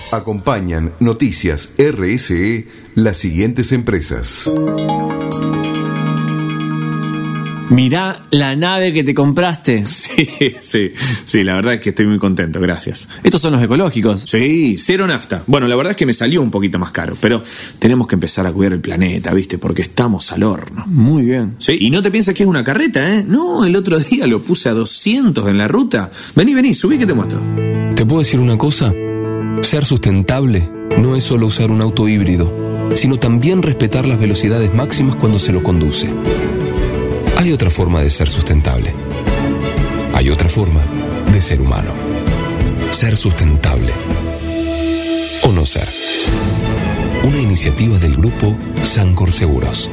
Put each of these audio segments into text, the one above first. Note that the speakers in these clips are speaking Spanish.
Acompañan Noticias RSE las siguientes empresas. Mirá la nave que te compraste. Sí, la verdad es que estoy muy contento, gracias. ¿Estos son los ecológicos? Sí, cero nafta. Bueno, la verdad es que me salió un poquito más caro, pero tenemos que empezar a cuidar el planeta, ¿viste? Porque estamos al horno. Muy bien. Sí, y no te pienses que es una carreta, ¿eh? No, el otro día lo puse a 200 en la ruta. Vení, subí que te muestro. ¿Te puedo decir una cosa? Ser sustentable no es solo usar un auto híbrido, sino también respetar las velocidades máximas cuando se lo conduce. Hay otra forma de ser sustentable. Hay otra forma de ser humano. Ser sustentable. O no ser. Una iniciativa del Grupo Sancor Seguros.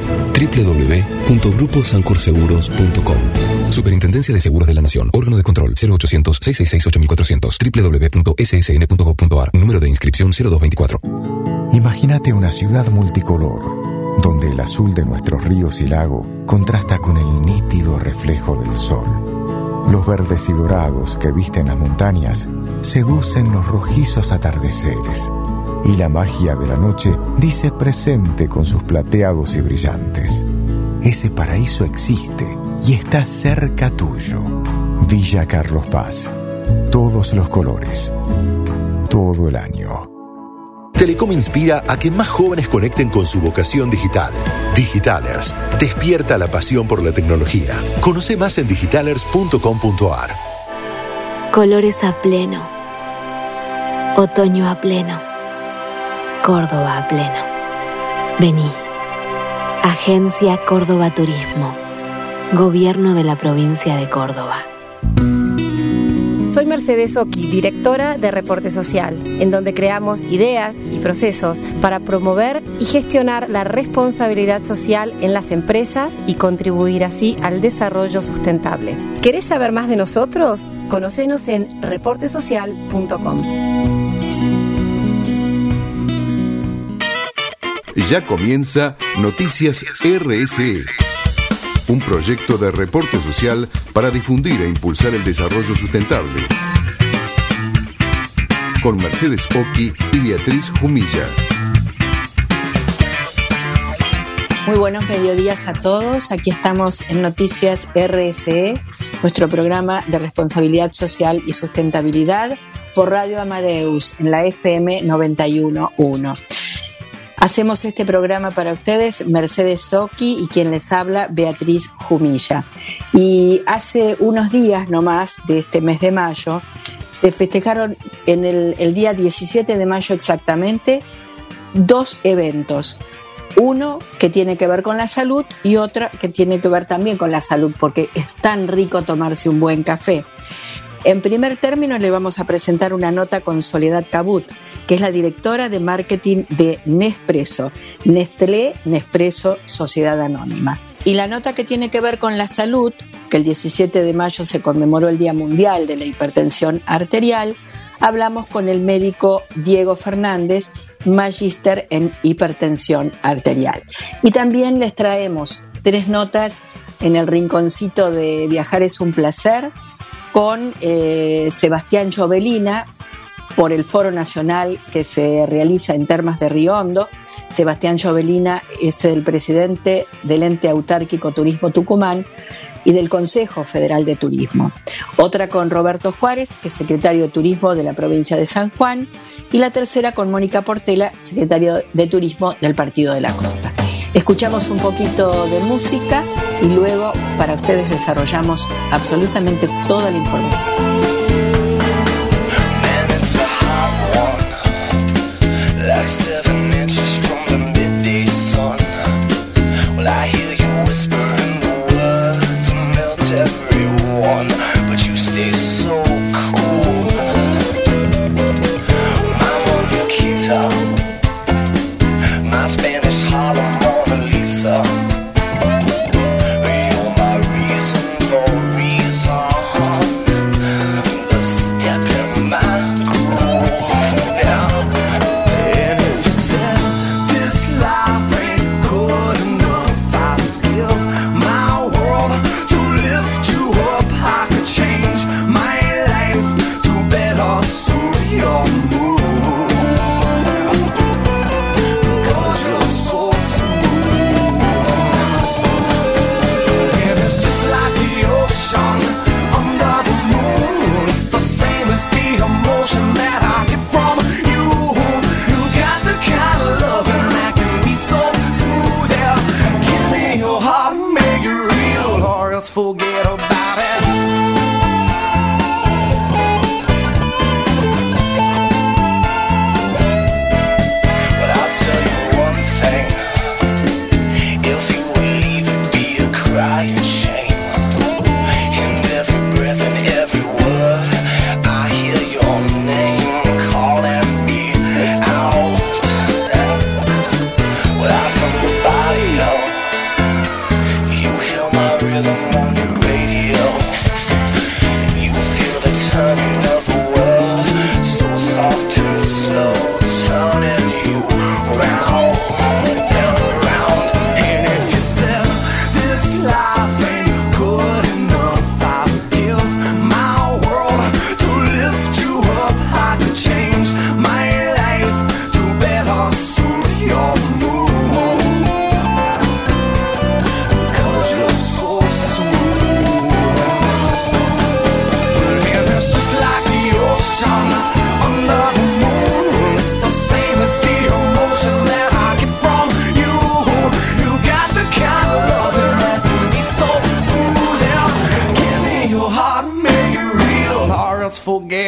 www.gruposancorseguros.com. Superintendencia de Seguros de la Nación. Órgano de control 0800-666-8400. www.ssn.gov.ar. Número de inscripción 0224. Imagínate una ciudad multicolor, donde el azul de nuestros ríos y lago contrasta con el nítido reflejo del sol. Los verdes y dorados que visten las montañas seducen los rojizos atardeceres, y la magia de la noche dice presente con sus plateados y brillantes. Ese paraíso existe y está cerca tuyo. Villa Carlos Paz. Todos los colores. Todo el año. Telecom inspira a que más jóvenes conecten con su vocación digital. Digitalers, despierta la pasión por la tecnología. Conoce más en digitalers.com.ar. Colores a pleno. Otoño a pleno. Córdoba a pleno. Vení. Agencia Córdoba Turismo. Gobierno de la provincia de Córdoba. Soy Mercedes Oki, directora de Reporte Social, en donde creamos ideas y procesos para promover y gestionar la responsabilidad social en las empresas y contribuir así al desarrollo sustentable. ¿Querés saber más de nosotros? Conócenos en reportesocial.com. Ya comienza Noticias RSE, un proyecto de reporte social para difundir e impulsar el desarrollo sustentable. Con Mercedes Oki y Beatriz Jumilla. Muy buenos mediodías a todos. Aquí estamos en Noticias RSE, nuestro programa de responsabilidad social y sustentabilidad por Radio Amadeus en la FM 91.1. Hacemos este programa para ustedes, Mercedes Oki, y quien les habla, Beatriz Jumilla. Y hace unos días nomás de este mes de mayo, se festejaron en el día 17 de mayo exactamente, 2 eventos. Uno que tiene que ver con la salud y otro que tiene que ver también con la salud, porque es tan rico tomarse un buen café. En primer término le vamos a presentar una nota con Soledad Cabut, que es la directora de marketing de Nespresso, Nestlé Nespresso Sociedad Anónima. Y la nota que tiene que ver con la salud, que el 17 de mayo se conmemoró el Día Mundial de la Hipertensión Arterial, hablamos con el médico Diego Fernández, magíster en hipertensión arterial. Y también les traemos 3 notas en el rinconcito de Viajar es un placer, con Sebastián Jovelina, por el Foro Nacional que se realiza en Termas de Río Hondo. Sebastián Jovelina es el presidente del Ente Autárquico Turismo Tucumán y del Consejo Federal de Turismo. Otra con Roberto Juárez, que es secretario de Turismo de la provincia de San Juan. Y la tercera con Mónica Portela, secretario de Turismo del Partido de la Costa. Escuchamos un poquito de música y luego para ustedes desarrollamos absolutamente toda la información. Like 7 inches from the midday sun. Well, I hear you whispering the words to melt everyone, but you stay so cool. My Mona Lisa, my Spanish Harlem Mona Lisa. You're my reason for reason.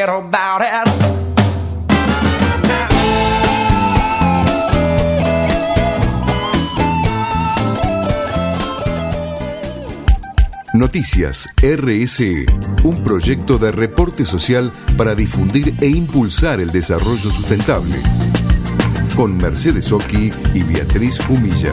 forget about it. Noticias RSE, un proyecto de reporte social para difundir e impulsar el desarrollo sustentable. Con Mercedes Oki y Beatriz Humilla.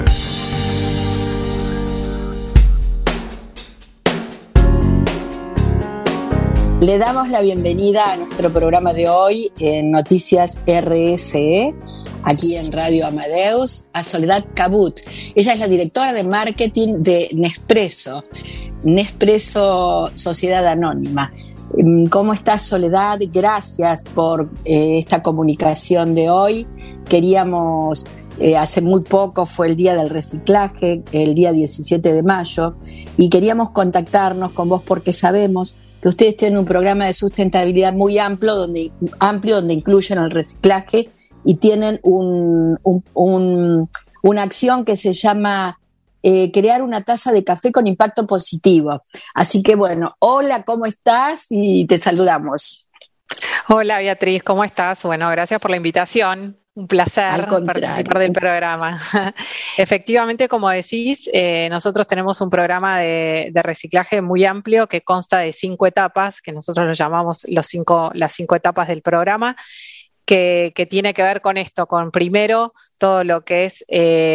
Le damos la bienvenida a nuestro programa de hoy en Noticias RSE, aquí en Radio Amadeus, a Soledad Cabut. Ella es la directora de marketing de Nespresso Sociedad Anónima. ¿Cómo estás, Soledad? Gracias por esta comunicación de hoy. Queríamos, hace muy poco fue el Día del Reciclaje, el día 17 de mayo, y queríamos contactarnos con vos porque sabemos que ustedes tienen un programa de sustentabilidad muy amplio donde incluyen el reciclaje y tienen una acción que se llama crear una taza de café con impacto positivo. Así que bueno, hola, ¿cómo estás? Y te saludamos. Hola Beatriz, ¿cómo estás? Bueno, gracias por la invitación. Un placer participar del programa. Efectivamente, como decís, nosotros tenemos un programa de reciclaje muy amplio que consta de 5 etapas, que nosotros lo llamamos las 5 etapas del programa, que tiene que ver con esto, con primero todo lo que es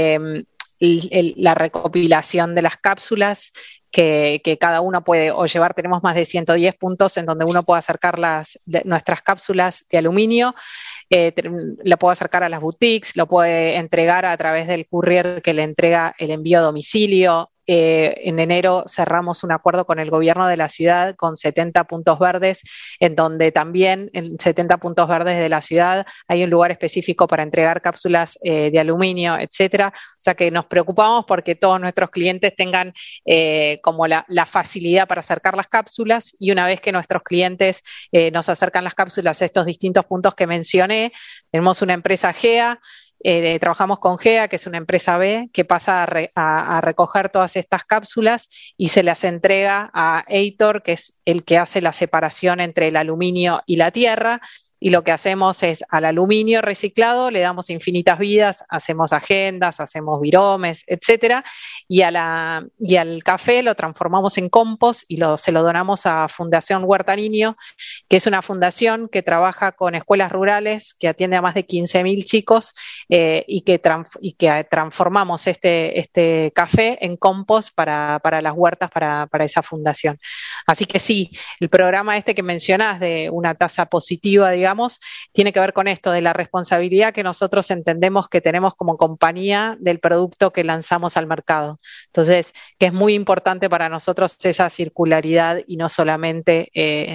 la recopilación de las cápsulas que cada uno puede o llevar. Tenemos más de 110 puntos en donde uno puede acercar nuestras cápsulas de aluminio, lo puede acercar a las boutiques, lo puede entregar a través del courier que le entrega el envío a domicilio. En enero cerramos un acuerdo con el gobierno de la ciudad con 70 puntos verdes, en donde también en 70 puntos verdes de la ciudad hay un lugar específico para entregar cápsulas de aluminio, etcétera. O sea que nos preocupamos porque todos nuestros clientes tengan como la facilidad para acercar las cápsulas, y una vez que nuestros clientes nos acercan las cápsulas a estos distintos puntos que mencioné, tenemos una empresa GEA. Trabajamos con GEA, que es una empresa B, que pasa a recoger todas estas cápsulas y se las entrega a Eitor, que es el que hace la separación entre el aluminio y la tierra. Y lo que hacemos es al aluminio reciclado le damos infinitas vidas, hacemos agendas, hacemos viromes, etcétera, y al café lo transformamos en compost y se lo donamos a Fundación Huerta Niño, que es una fundación que trabaja con escuelas rurales, que atiende a más de 15.000 chicos, y que transformamos este café en compost para las huertas para esa fundación. Así que sí, el programa que mencionás de una tasa positiva, digamos, tiene que ver con esto de la responsabilidad que nosotros entendemos que tenemos como compañía del producto que lanzamos al mercado. Entonces, que es muy importante para nosotros esa circularidad y no solamente,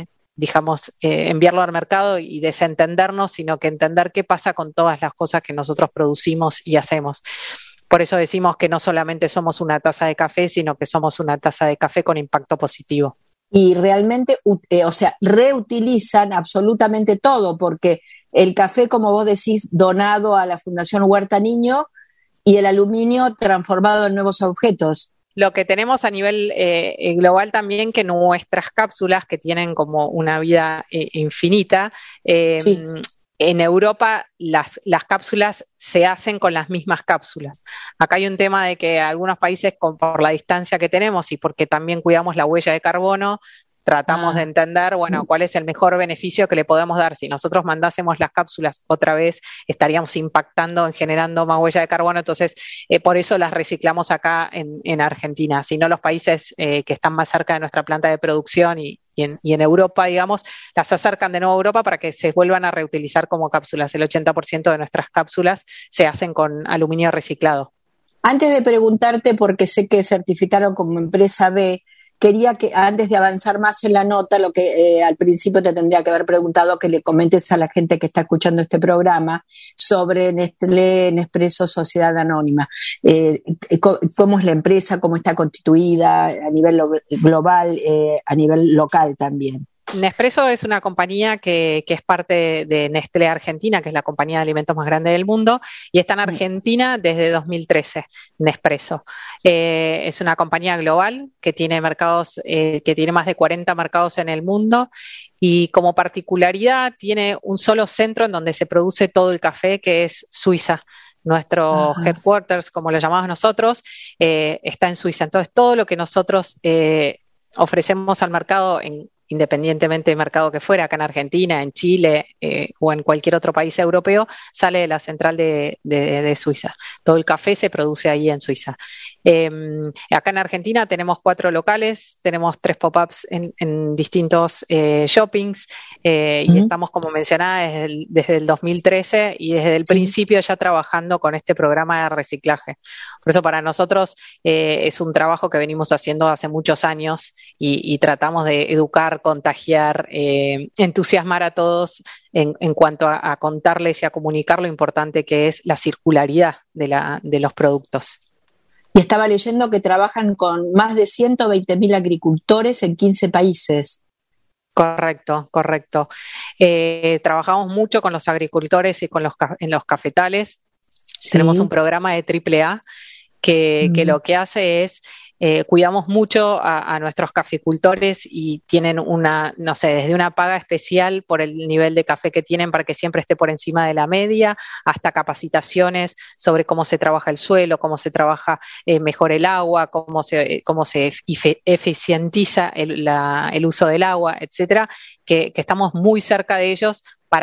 enviarlo al mercado y desentendernos, sino que entender qué pasa con todas las cosas que nosotros producimos y hacemos. Por eso decimos que no solamente somos una taza de café, sino que somos una taza de café con impacto positivo. Y realmente, reutilizan absolutamente todo, porque el café, como vos decís, donado a la Fundación Huerta Niño, y el aluminio transformado en nuevos objetos. Lo que tenemos a nivel global también, que nuestras cápsulas, que tienen como una vida infinita, sí. En Europa las cápsulas se hacen con las mismas cápsulas. Acá hay un tema de que algunos países, por la distancia que tenemos y porque también cuidamos la huella de carbono, tratamos de entender, cuál es el mejor beneficio que le podemos dar. Si nosotros mandásemos las cápsulas otra vez, estaríamos impactando, generando más huella de carbono. Entonces, por eso las reciclamos acá en Argentina. Si no, los países que están más cerca de nuestra planta de producción y en Europa, digamos, las acercan de nuevo a Europa para que se vuelvan a reutilizar como cápsulas. El 80% de nuestras cápsulas se hacen con aluminio reciclado. Antes de preguntarte, porque sé que certificaron como empresa B, quería que antes de avanzar más en la nota, lo que al principio te tendría que haber preguntado, que le comentes a la gente que está escuchando este programa sobre Nespresso Sociedad Anónima. ¿Cómo es la empresa? ¿Cómo está constituida a nivel global, a nivel local también? Nespresso es una compañía que es parte de Nestlé Argentina, que es la compañía de alimentos más grande del mundo, y está en Argentina desde 2013, Nespresso. Es una compañía global que tiene mercados, que tiene más de 40 mercados en el mundo, y como particularidad tiene un solo centro en donde se produce todo el café, que es Suiza. Nuestro headquarters, como lo llamamos nosotros, está en Suiza. Entonces, todo lo que nosotros ofrecemos al mercado, independientemente del mercado que fuera, acá en Argentina, en Chile o en cualquier otro país europeo, sale de la central de Suiza. Todo el café se produce ahí en Suiza. Acá en Argentina tenemos 4 locales, tenemos 3 pop-ups en distintos shoppings, y estamos, como mencionaba, desde el 2013 y desde el principio ya trabajando con este programa de reciclaje. Por eso para nosotros es un trabajo que venimos haciendo hace muchos años y tratamos de educar, contagiar, entusiasmar a todos en cuanto a contarles y a comunicar lo importante que es la circularidad de los productos. Y estaba leyendo que trabajan con más de 120.000 agricultores en 15 países. Correcto. Trabajamos mucho con los agricultores y en los cafetales. Sí. Tenemos un programa de AAA que lo que hace es cuidamos mucho a nuestros caficultores y tienen desde una paga especial por el nivel de café que tienen para que siempre esté por encima de la media, hasta capacitaciones sobre cómo se trabaja el suelo, cómo se trabaja mejor el agua, cómo se eficientiza el uso del agua, etcétera, que estamos muy cerca de ellos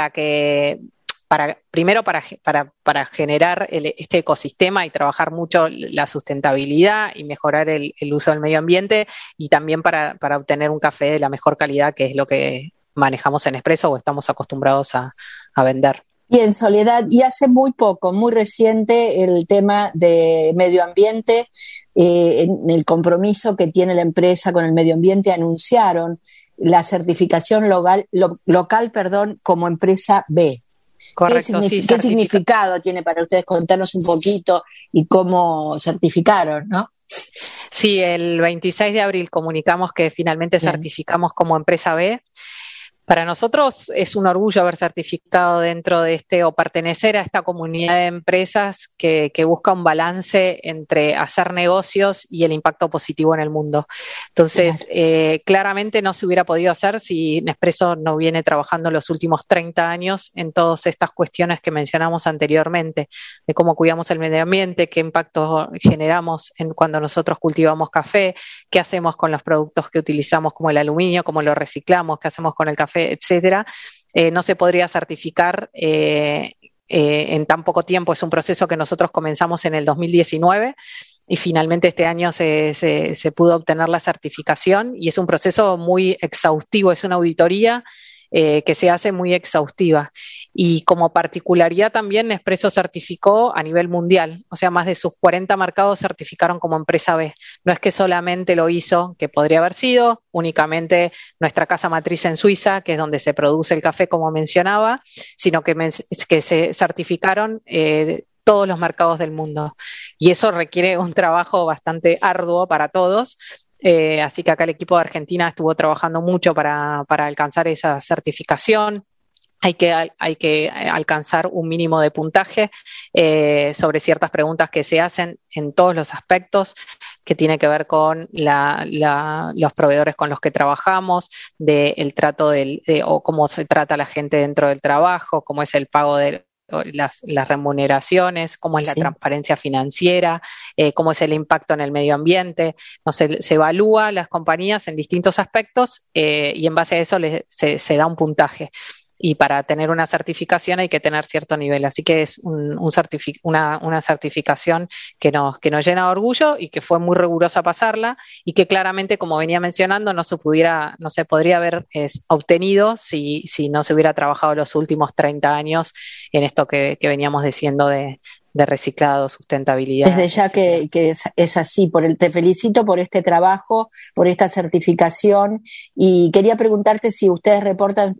primero para generar este ecosistema y trabajar mucho la sustentabilidad y mejorar el uso del medio ambiente, y también para obtener un café de la mejor calidad, que es lo que manejamos en Nespresso o estamos acostumbrados a vender. Y en Soledad, y hace muy poco, muy reciente, el tema de medio ambiente, en el compromiso que tiene la empresa con el medio ambiente, anunciaron la certificación local, como empresa B. Correcto, ¿Qué significado tiene para ustedes? Contarnos un poquito y cómo certificaron, ¿no? Sí, el 26 de abril comunicamos que finalmente certificamos como empresa B. Para nosotros es un orgullo haber certificado dentro de o pertenecer a esta comunidad de empresas que busca un balance entre hacer negocios y el impacto positivo en el mundo. Entonces, claramente no se hubiera podido hacer si Nespresso no viene trabajando los últimos 30 años en todas estas cuestiones que mencionamos anteriormente, de cómo cuidamos el medio ambiente, qué impacto generamos cuando nosotros cultivamos café, qué hacemos con los productos que utilizamos como el aluminio, cómo lo reciclamos, qué hacemos con el café, etcétera. No se podría certificar en tan poco tiempo. Es un proceso que nosotros comenzamos en el 2019 y finalmente este año se pudo obtener la certificación, y es un proceso muy exhaustivo, es una auditoría que se hace muy exhaustiva. Y como particularidad también, Nespresso certificó a nivel mundial, o sea, más de sus 40 mercados certificaron como empresa B. No es que solamente lo hizo, que podría haber sido únicamente nuestra casa matriz en Suiza, que es donde se produce el café, como mencionaba, sino que se certificaron todos los mercados del mundo. Y eso requiere un trabajo bastante arduo para todos. Así que acá el equipo de Argentina estuvo trabajando mucho para alcanzar esa certificación. Hay que alcanzar un mínimo de puntaje sobre ciertas preguntas que se hacen en todos los aspectos que tiene que ver con los proveedores con los que trabajamos, del trato o cómo se trata a la gente dentro del trabajo, cómo es el pago de las remuneraciones, cómo es la transparencia financiera, cómo es el impacto en el medio ambiente. Se evalúa las compañías en distintos aspectos y en base a eso se da un puntaje. Y para tener una certificación hay que tener cierto nivel. Así que es una certificación que nos llena de orgullo y que fue muy rigurosa pasarla, y que claramente, como venía mencionando, no se podría haber obtenido si no se hubiera trabajado los últimos 30 años en esto que veníamos diciendo de reciclado, sustentabilidad. Desde ya que es así. Te felicito por este trabajo, por esta certificación, y quería preguntarte si ustedes reportan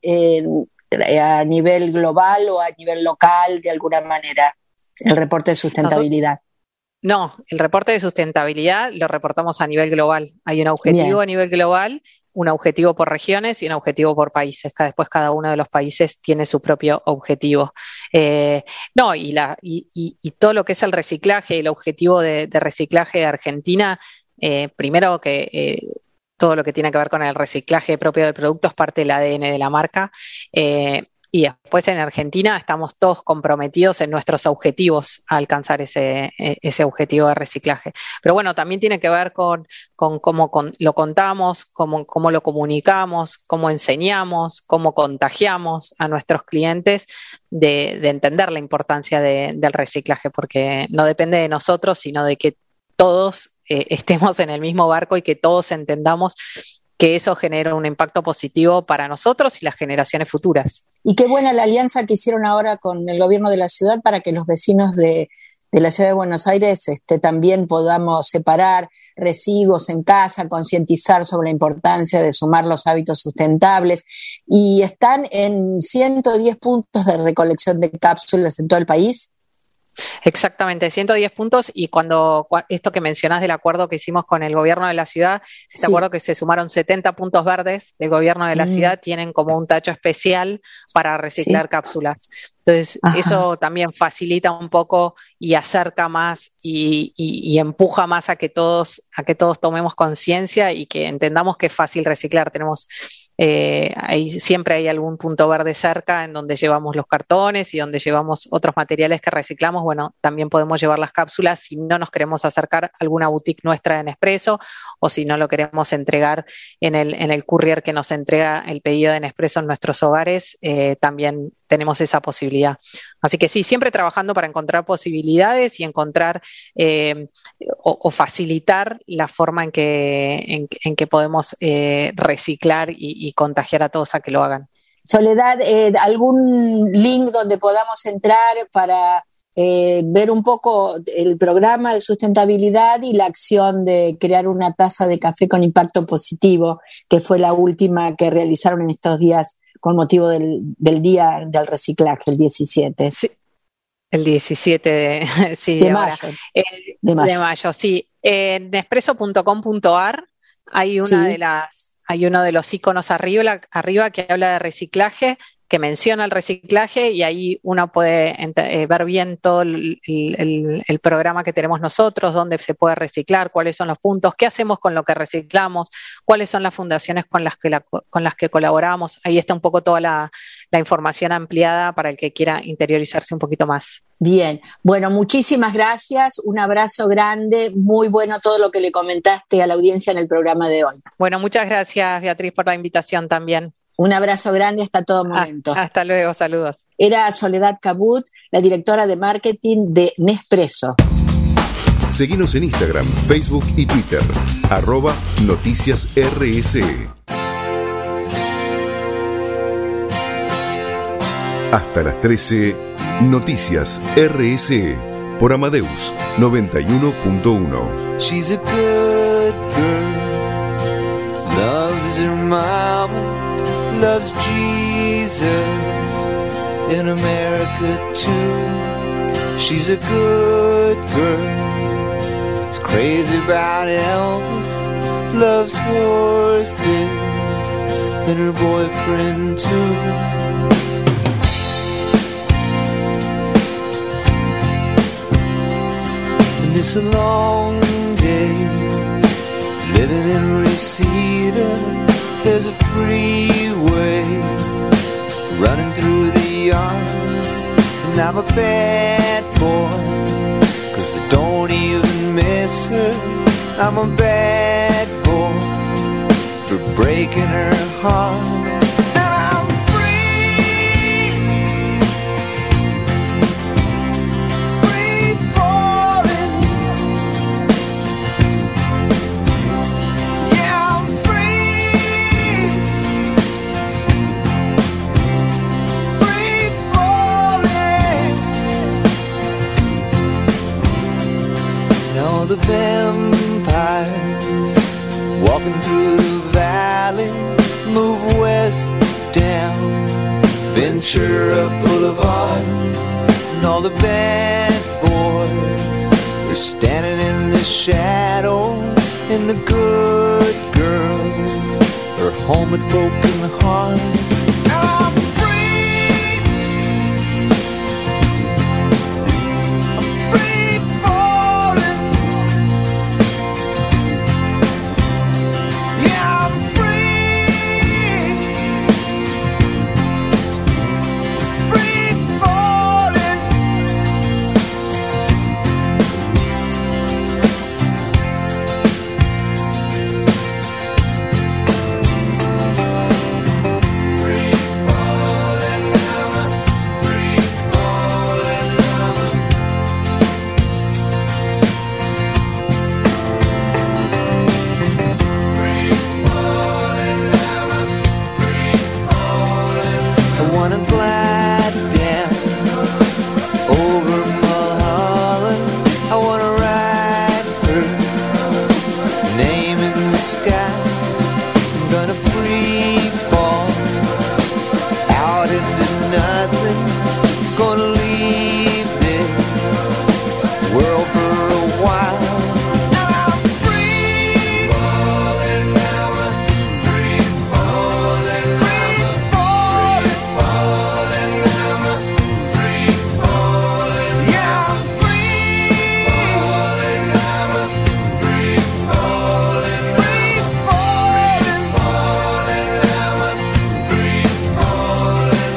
a nivel global o a nivel local de alguna manera el reporte de sustentabilidad. No, el reporte de sustentabilidad lo reportamos a nivel global. Hay un objetivo Bien. a nivel global, un objetivo por regiones y un objetivo por países. Después cada uno de los países tiene su propio objetivo. No, y todo lo que es el reciclaje, el objetivo de reciclaje de Argentina, primero que todo lo que tiene que ver con el reciclaje propio del producto es parte del ADN de la marca. Y después en Argentina estamos todos comprometidos en nuestros objetivos a alcanzar ese objetivo de reciclaje. Pero bueno, también tiene que ver con cómo lo contamos, cómo lo comunicamos, cómo enseñamos, cómo contagiamos a nuestros clientes de entender la importancia del reciclaje, porque no depende de nosotros, sino de que todos estemos en el mismo barco y que todos entendamos que eso genera un impacto positivo para nosotros y las generaciones futuras. Y qué buena la alianza que hicieron ahora con el gobierno de la ciudad para que los vecinos de la ciudad de Buenos Aires también podamos separar residuos en casa, concientizar sobre la importancia de sumar los hábitos sustentables. Y están en 110 puntos de recolección de cápsulas en todo el país. Exactamente, 110 puntos, y cuando esto que mencionás del acuerdo que hicimos con el gobierno de la ciudad, este acuerdo que se sumaron 70 puntos verdes del gobierno de la ciudad, tienen como un tacho especial para reciclar cápsulas. Entonces, eso también facilita un poco y acerca más y empuja más a que todos tomemos conciencia y que entendamos que es fácil reciclar. Tenemos siempre hay algún punto verde cerca en donde llevamos los cartones y donde llevamos otros materiales que reciclamos. Bueno, también podemos llevar las cápsulas si no nos queremos acercar a alguna boutique nuestra de Nespresso, o si no lo queremos entregar en el courier que nos entrega el pedido de Nespresso en nuestros hogares. También tenemos esa posibilidad. Así que sí, siempre trabajando para encontrar posibilidades y encontrar o facilitar la forma en que podemos reciclar y contagiar a todos a que lo hagan. Soledad, ¿algún link donde podamos entrar para ver un poco el programa de sustentabilidad y la acción de crear una taza de café con impacto positivo, que fue la última que realizaron en estos días con motivo del Día del Reciclaje, el 17? Sí, el 17 de mayo. De mayo, sí. En Nespresso.com.ar hay hay uno de los iconos arriba que habla de reciclaje, que menciona el reciclaje, y ahí uno puede ver bien todo el programa que tenemos nosotros, dónde se puede reciclar, cuáles son los puntos, qué hacemos con lo que reciclamos, cuáles son las fundaciones con las que colaboramos. Ahí está un poco toda la información ampliada para el que quiera interiorizarse un poquito más. Bien, bueno, muchísimas gracias, un abrazo grande, muy bueno todo lo que le comentaste a la audiencia en el programa de hoy. Bueno, muchas gracias, Beatriz, por la invitación también. Un abrazo grande hasta todo momento. Hasta luego, saludos. Era Soledad Cabut, la directora de marketing de Nespresso. Seguinos en Instagram, Facebook y Twitter, @noticiasRSE. Hasta las 13, Noticias RSE, por Amadeus 91.1. She's a good girl, loves her mama, loves Jesus, in America too. She's a good girl, is crazy about Elvis, loves horses, and her boyfriend too. And it's a long day, living in Reseda. There's a freeway running through the yard, and I'm a bad boy, 'cause I don't even miss her. I'm a bad boy for breaking her heart. And I'm free, free falling. Yeah, I'm free, free falling. And all the vampires walking through the valley move west down Ventura Boulevard, and all the bad boys They're standing in the shadows, and the good girls are home with broken hearts. I'm free. I'm free falling. Yeah, I'm free. Free falling. I wanna glide down over Mulholland. I wanna write her name in the sky. I'm gonna free fall out into nothing. Gonna leave this world for a while. I'm free falling now. I'm free falling. Free falling. Falling now. I'm free falling. Yeah, I'm free falling now. I'm free falling. Free falling. Falling now. I'm free falling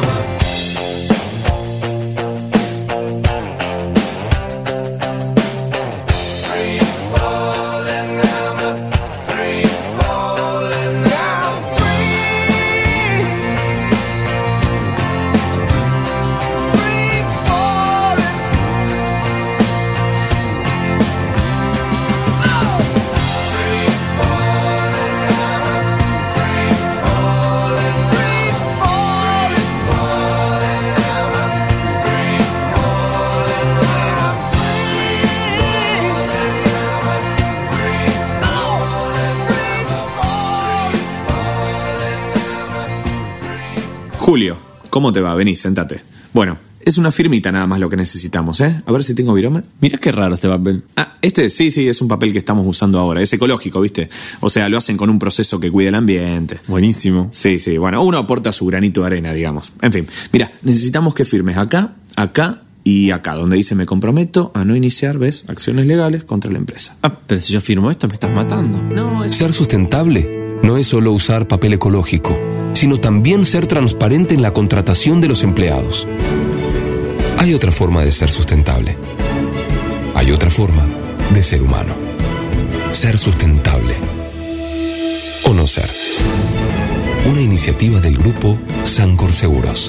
Julio, ¿cómo te va? Vení, sentate. Bueno, es una firmita nada más lo que necesitamos, ¿eh? A ver si tengo virome. Mirá qué raro este papel. Ah, sí, es un papel que estamos usando ahora. Es ecológico, ¿viste? O sea, lo hacen con un proceso que cuida el ambiente. Buenísimo. Sí, bueno, uno aporta su granito de arena, digamos. En fin, mira, necesitamos que firmes acá, acá y acá, donde dice me comprometo a no iniciar, ¿ves? Acciones legales contra la empresa. Ah, pero si yo firmo esto me estás matando. No, Ser sustentable no es solo usar papel ecológico, sino también ser transparente en la contratación de los empleados. Hay otra forma de ser sustentable. Hay otra forma de ser humano. Ser sustentable. O no ser. Una iniciativa del Grupo Sancor Seguros.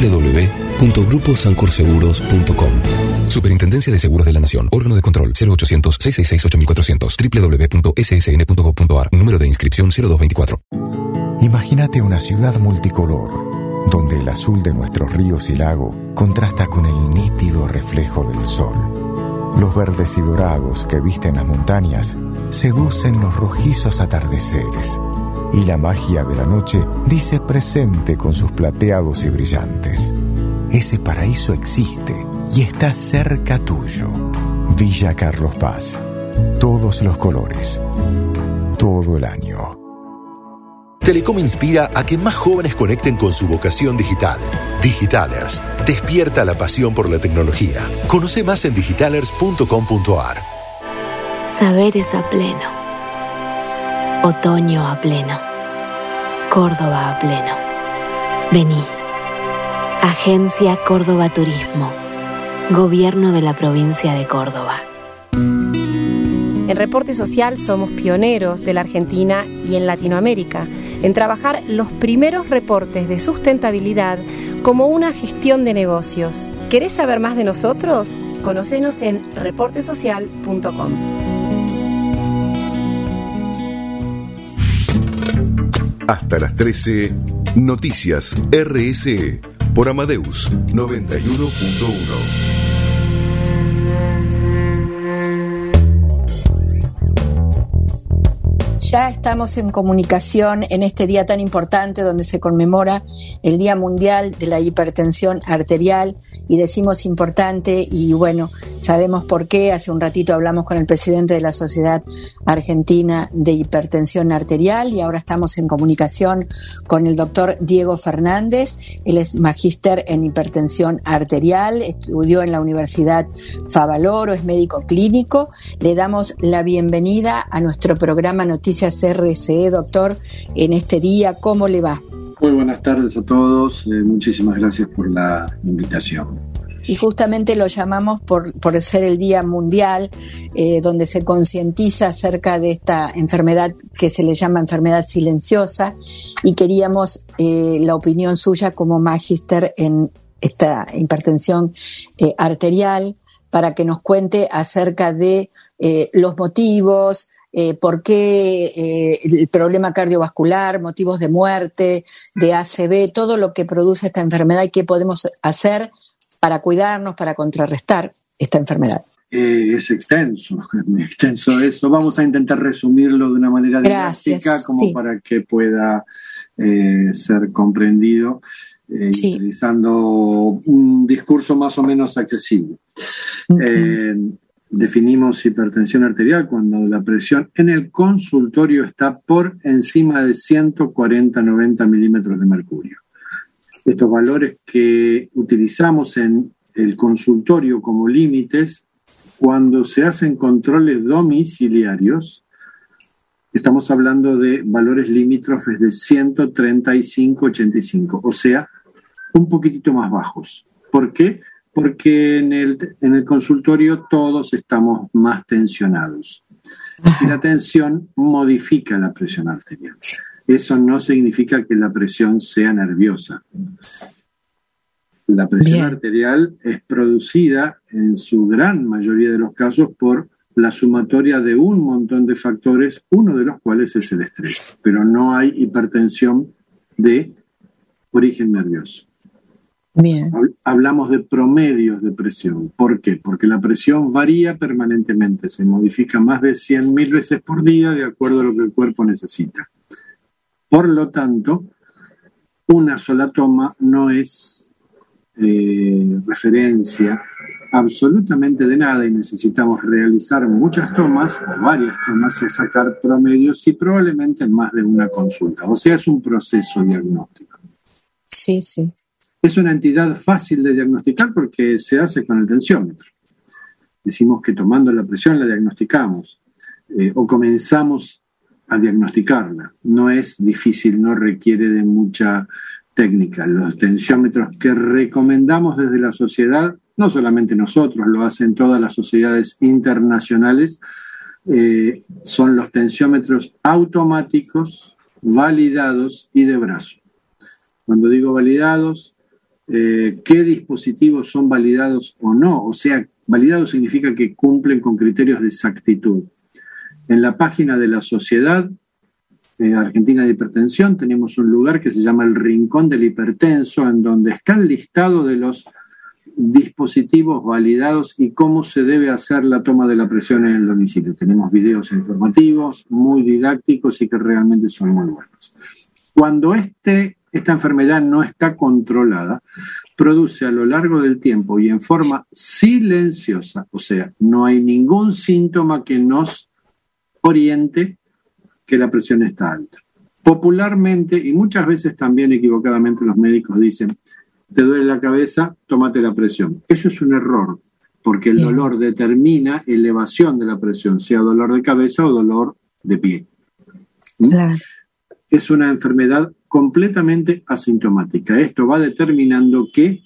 www.gruposancorseguros.com. Superintendencia de Seguros de la Nación. Órgano de control 0800-666-8400. www.ssn.gov.ar. Número de inscripción 0224. Imagínate una ciudad multicolor, donde el azul de nuestros ríos y lago contrasta con el nítido reflejo del sol. Los verdes y dorados que visten las montañas seducen los rojizos atardeceres, y la magia de la noche dice presente con sus plateados y brillantes. Ese paraíso existe y está cerca tuyo. Villa Carlos Paz. Todos los colores. Todo el año. Telecom inspira a que más jóvenes conecten con su vocación digital. Digitalers, despierta la pasión por la tecnología. Conoce más en digitalers.com.ar. Saberes a pleno. Otoño a pleno. Córdoba a pleno. Vení. Agencia Córdoba Turismo. Gobierno de la provincia de Córdoba. En Reporte Social somos pioneros de la Argentina y en Latinoamérica en trabajar los primeros reportes de sustentabilidad como una gestión de negocios. ¿Querés saber más de nosotros? Conocenos en reportesocial.com. Hasta las 13, Noticias RSE por Amadeus 91.1. Ya estamos en comunicación en este día tan importante donde se conmemora el Día Mundial de la Hipertensión Arterial, y decimos importante y bueno, sabemos por qué. Hace un ratito hablamos con el presidente de la Sociedad Argentina de Hipertensión Arterial y ahora estamos en comunicación con el doctor Diego Fernández. Él es magíster en hipertensión arterial, estudió en la Universidad Favaloro, es médico clínico. Le damos la bienvenida a nuestro programa Noticias RSE, doctor, en este día. ¿Cómo le va? Muy buenas tardes a todos, muchísimas gracias por la invitación. Y justamente lo llamamos por ser el Día Mundial, donde se concientiza acerca de esta enfermedad que se le llama enfermedad silenciosa, y queríamos la opinión suya como magíster en esta hipertensión arterial, para que nos cuente acerca de los motivos, por qué el problema cardiovascular, motivos de muerte, de ACV, todo lo que produce esta enfermedad y qué podemos hacer para cuidarnos, para contrarrestar esta enfermedad. Es extenso eso. Vamos a intentar resumirlo de una manera didáctica como para que pueda ser comprendido utilizando un discurso más o menos accesible. Definimos hipertensión arterial cuando la presión en el consultorio está por encima de 140-90 milímetros de mercurio. Estos valores que utilizamos en el consultorio como límites, cuando se hacen controles domiciliarios, estamos hablando de valores limítrofes de 135-85, o sea, un poquitito más bajos. ¿Por qué? Porque en el consultorio todos estamos más tensionados. Y la tensión modifica la presión arterial. Eso no significa que la presión sea nerviosa. La presión arterial es producida en su gran mayoría de los casos por la sumatoria de un montón de factores, uno de los cuales es el estrés. Pero no hay hipertensión de origen nervioso. Bien. Hablamos de promedios de presión. ¿Por qué? Porque la presión varía permanentemente, se modifica más de 100.000 veces por día de acuerdo a lo que el cuerpo necesita. Por lo tanto, una sola toma no es referencia absolutamente de nada y necesitamos realizar muchas tomas o varias tomas y sacar promedios y probablemente en más de una consulta. O sea, es un proceso diagnóstico. Sí, sí. Es una entidad fácil de diagnosticar porque se hace con el tensiómetro. Decimos que tomando la presión la diagnosticamos o comenzamos a diagnosticarla. No es difícil, no requiere de mucha técnica. Los tensiómetros que recomendamos desde la sociedad, no solamente nosotros, lo hacen todas las sociedades internacionales, son los tensiómetros automáticos, validados y de brazo. Cuando digo validados, ¿qué dispositivos son validados o no? O sea, validados significa que cumplen con criterios de exactitud. En la página de la Sociedad Argentina de Hipertensión tenemos un lugar que se llama el Rincón del Hipertenso, en donde está el listado de los dispositivos validados y cómo se debe hacer la toma de la presión en el domicilio. Tenemos videos informativos muy didácticos y que realmente son muy buenos. Cuando esta enfermedad no está controlada, produce a lo largo del tiempo y en forma silenciosa, o sea, no hay ningún síntoma que nos oriente que la presión está alta. Popularmente, y muchas veces también equivocadamente, los médicos dicen: te duele la cabeza, tómate la presión. Eso es un error, porque el dolor determina elevación de la presión, sea dolor de cabeza o dolor de pie. Claro. Es una enfermedad completamente asintomática. Esto va determinando que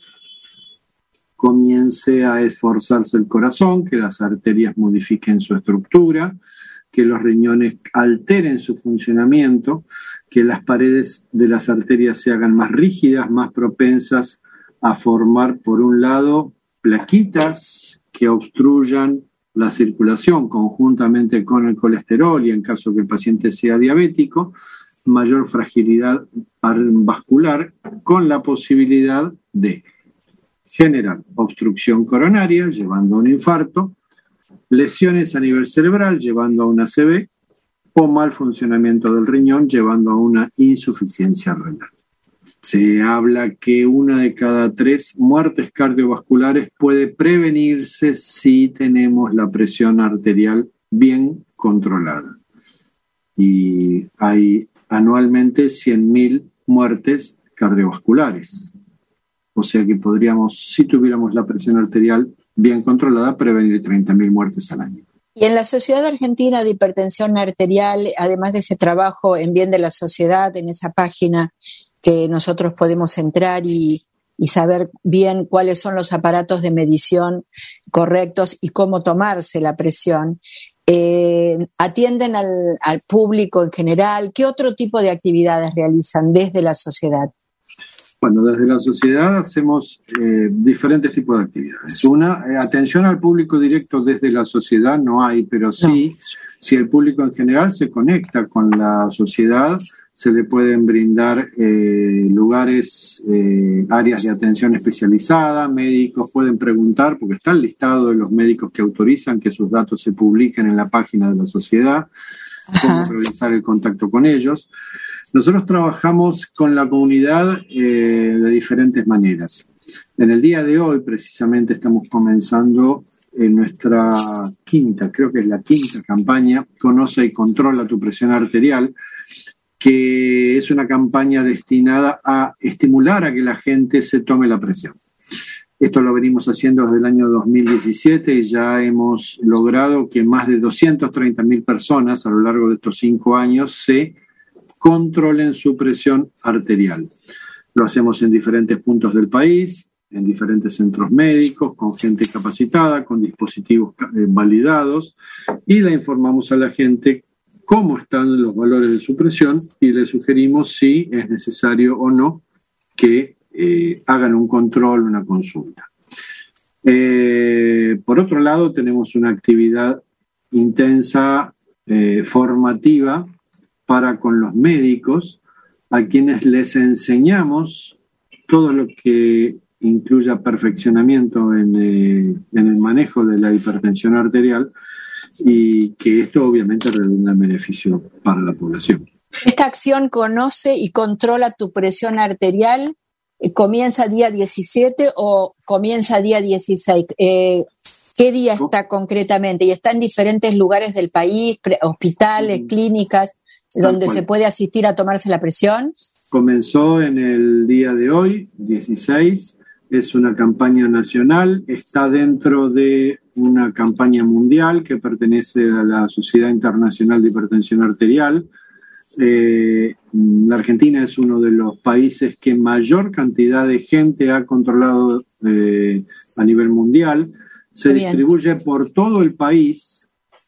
comience a esforzarse el corazón, que las arterias modifiquen su estructura, que los riñones alteren su funcionamiento, que las paredes de las arterias se hagan más rígidas, más propensas a formar, por un lado, plaquitas que obstruyan la circulación conjuntamente con el colesterol, y en caso que el paciente sea diabético, mayor fragilidad vascular, con la posibilidad de generar obstrucción coronaria, llevando a un infarto, lesiones a nivel cerebral, llevando a una ACV, o mal funcionamiento del riñón, llevando a una insuficiencia renal. Se habla que 1 de cada 3 muertes cardiovasculares puede prevenirse si tenemos la presión arterial bien controlada. Y hay anualmente 100.000 muertes cardiovasculares. O sea que podríamos, si tuviéramos la presión arterial bien controlada, prevenir 30.000 muertes al año. Y en la Sociedad Argentina de Hipertensión Arterial, además de ese trabajo en bien de la sociedad, en esa página que nosotros podemos entrar y saber bien cuáles son los aparatos de medición correctos y cómo tomarse la presión, atienden al público en general. ¿Qué otro tipo de actividades realizan desde la sociedad? Bueno, desde la sociedad hacemos diferentes tipos de actividades. Una, atención al público directo desde la sociedad no hay, pero sí, si el público en general se conecta con la sociedad, se le pueden brindar lugares, áreas de atención especializada, médicos pueden preguntar, porque está el listado de los médicos que autorizan que sus datos se publiquen en la página de la sociedad, cómo realizar el contacto con ellos. Nosotros trabajamos con la comunidad de diferentes maneras. En el día de hoy, precisamente, estamos comenzando nuestra creo que es la quinta campaña, Conoce y Controla tu Presión Arterial, que es una campaña destinada a estimular a que la gente se tome la presión. Esto lo venimos haciendo desde el año 2017 y ya hemos logrado que más de 230.000 personas a lo largo de estos 5 años se controlen su presión arterial. Lo hacemos en diferentes puntos del país, en diferentes centros médicos, con gente capacitada, con dispositivos validados, y le informamos a la gente cómo están los valores de su presión y le sugerimos si es necesario o no que hagan un control, una consulta. Por otro lado, tenemos una actividad intensa, formativa, para con los médicos, a quienes les enseñamos todo lo que incluya perfeccionamiento en el manejo de la hipertensión arterial, y que esto obviamente redunda en beneficio para la población. Esta acción Conoce y Controla tu Presión Arterial, ¿comienza día 17 o comienza día 16? ¿Qué día está concretamente? ¿Y está en diferentes lugares del país, hospitales, clínicas, donde se puede asistir a tomarse la presión? Comenzó en el día de hoy, 16, es una campaña nacional, está dentro de una campaña mundial que pertenece a la Sociedad Internacional de Hipertensión Arterial. La Argentina es uno de los países que mayor cantidad de gente ha controlado a nivel mundial. Se distribuye por todo el país,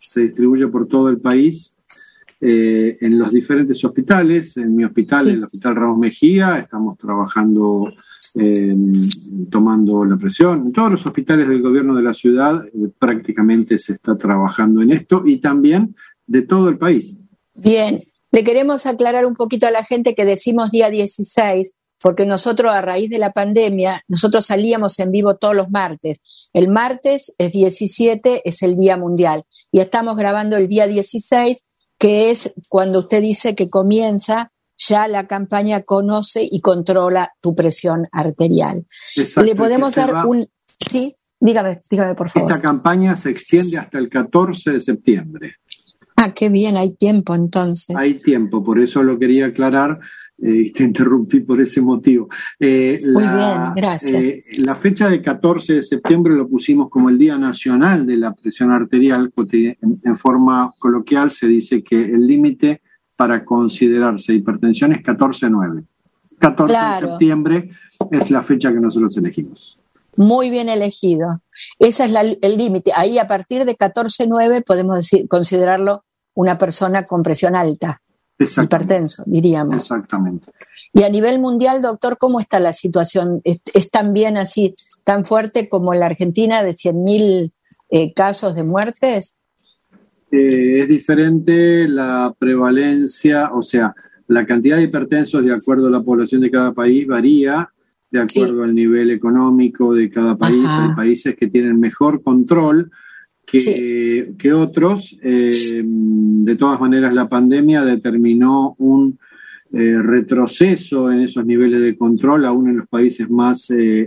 en los diferentes hospitales. En mi hospital, el Hospital Ramos Mejía, estamos trabajando, tomando la presión. En todos los hospitales del gobierno de la ciudad prácticamente se está trabajando en esto, y también de todo el país. Bien, le queremos aclarar un poquito a la gente que decimos día 16, porque nosotros a raíz de la pandemia, nosotros salíamos en vivo todos los martes. El martes es 17, es el Día Mundial, y estamos grabando el día 16, que es cuando usted dice que comienza ya la campaña Conoce y Controla tu Presión Arterial. Exacto. ¿Le podemos dar un...? Sí, dígame por favor. Esta campaña se extiende hasta el 14 de septiembre. Ah, qué bien, hay tiempo entonces. Hay tiempo, por eso lo quería aclarar y te interrumpí por ese motivo. Muy bien, gracias. La fecha de 14 de septiembre lo pusimos como el Día Nacional de la Presión Arterial. En forma coloquial se dice que el límite para considerarse hipertensión es 14/9. 14 de septiembre es la fecha que nosotros elegimos. Muy bien elegido. Ese es el límite. Ahí a partir de 14/9 podemos considerarlo una persona con presión alta. Hipertenso, diríamos. Exactamente. Y a nivel mundial, doctor, ¿cómo está la situación? ¿Es también así, tan fuerte como en la Argentina, de 100.000 casos de muertes? Es diferente la prevalencia, o sea, la cantidad de hipertensos de acuerdo a la población de cada país varía de acuerdo al nivel económico de cada país. Hay países que tienen mejor control que otros. De todas maneras, la pandemia determinó un retroceso en esos niveles de control, aún en los países más de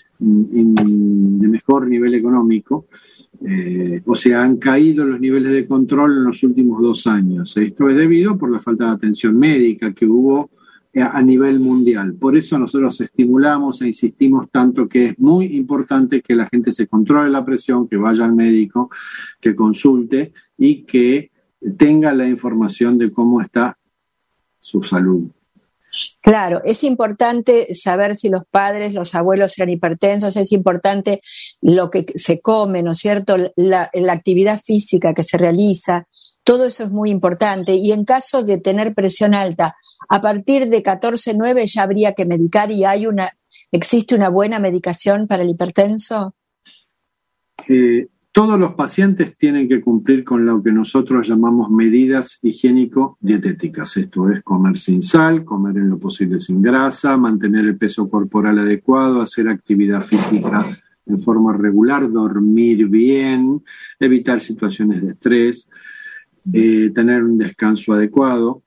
mejor nivel económico. O sea, han caído los niveles de control en los últimos 2 años. Esto es debido por la falta de atención médica que hubo a nivel mundial. Por eso nosotros estimulamos e insistimos tanto que es muy importante que la gente se controle la presión, que vaya al médico, que consulte y que tenga la información de cómo está su salud. Claro, es importante saber si los padres, los abuelos eran hipertensos, es importante lo que se come, ¿no es cierto? La actividad física que se realiza, todo eso es muy importante. Y en caso de tener presión alta, a partir de 14,9 ya habría que medicar y ¿existe una buena medicación para el hipertenso? Todos los pacientes tienen que cumplir con lo que nosotros llamamos medidas higiénico-dietéticas. Esto es comer sin sal, comer en lo posible sin grasa, mantener el peso corporal adecuado, hacer actividad física en forma regular, dormir bien, evitar situaciones de estrés, tener un descanso adecuado.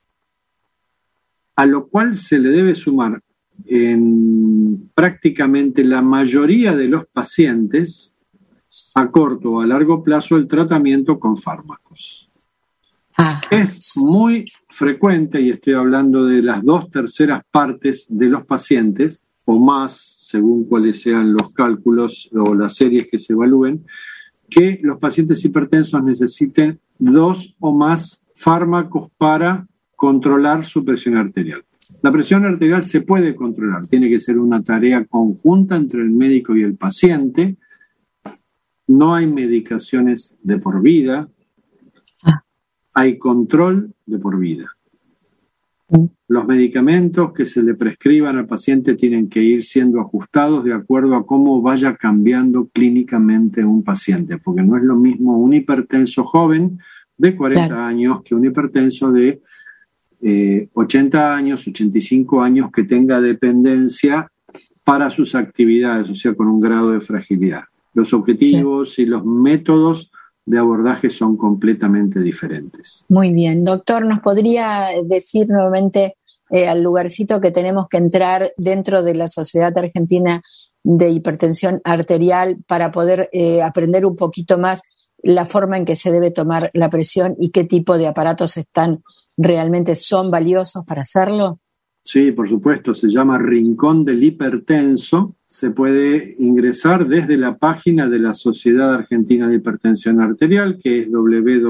A lo cual se le debe sumar en prácticamente la mayoría de los pacientes a corto o a largo plazo el tratamiento con fármacos. Es muy frecuente, y estoy hablando de las 2/3 partes de los pacientes, o más, según cuáles sean los cálculos o las series que se evalúen, que los pacientes hipertensos necesiten 2 o más fármacos para controlar su presión arterial. La presión arterial se puede controlar, tiene que ser una tarea conjunta entre el médico y el paciente. No hay medicaciones de por vida, hay control de por vida. Los medicamentos que se le prescriban al paciente tienen que ir siendo ajustados de acuerdo a cómo vaya cambiando clínicamente un paciente, porque no es lo mismo un hipertenso joven de 40 años que un hipertenso de 80 años, 85 años que tenga dependencia para sus actividades, o sea, con un grado de fragilidad. Los objetivos y los métodos de abordaje son completamente diferentes. Muy bien. Doctor, ¿nos podría decir nuevamente al lugarcito que tenemos que entrar dentro de la Sociedad Argentina de Hipertensión Arterial para poder aprender un poquito más la forma en que se debe tomar la presión y qué tipo de aparatos realmente son valiosos para hacerlo? Sí, por supuesto, se llama Rincón del Hipertenso. Se puede ingresar desde la página de la Sociedad Argentina de Hipertensión Arterial, que es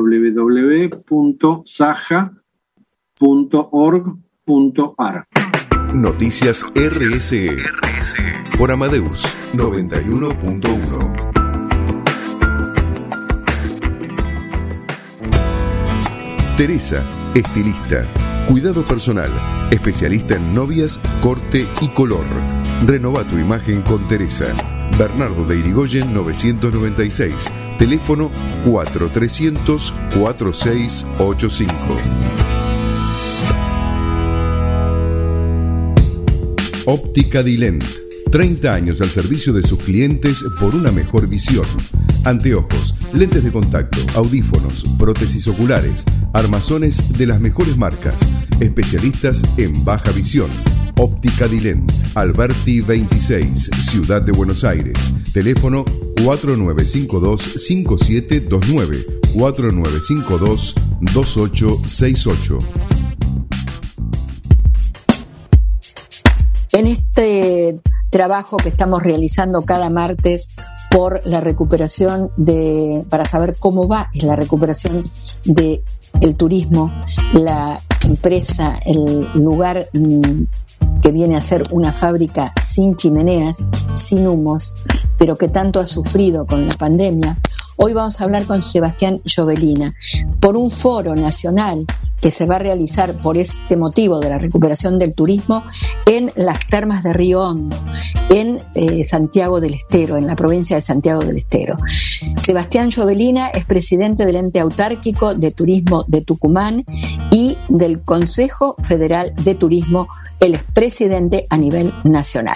www.saja.org.ar. Noticias RSE por Amadeus 91.1. Teresa, estilista, cuidado personal, especialista en novias, corte y color. Renova tu imagen con Teresa. Bernardo de Irigoyen 996, teléfono 4300-4685. Óptica Dilent. 30 años al servicio de sus clientes por una mejor visión. Anteojos, lentes de contacto, audífonos, prótesis oculares, armazones de las mejores marcas. Especialistas en baja visión. Óptica Dilent, Alberti 26, Ciudad de Buenos Aires. Teléfono 4952-5729, 4952-2868. En este trabajo que estamos realizando cada martes por la recuperación para saber cómo va la recuperación del turismo, la empresa, el lugar que viene a ser una fábrica sin chimeneas, sin humos, pero que tanto ha sufrido con la pandemia. Hoy vamos a hablar con Sebastián Giovelina por un foro nacional que se va a realizar por este motivo de la recuperación del turismo en las termas de Río Hondo, en Santiago del Estero, en la provincia de Santiago del Estero. Sebastián Giovelina es presidente del Ente Autárquico de Turismo de Tucumán y del Consejo Federal de Turismo. Él es presidente a nivel nacional.